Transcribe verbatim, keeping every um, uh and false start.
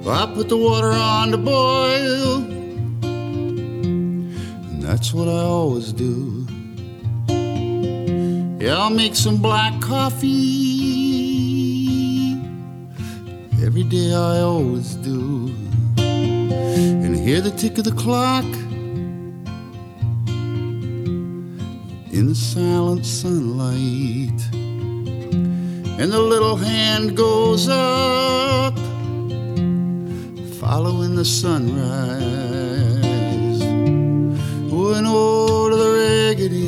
I put the water on to boil, and that's what I always do. Yeah, I'll make some black coffee every day, I always do. And hear the tick of the clock in the silent sunlight, and the little hand goes up following the sunrise. Oh, and oh, to the raggedy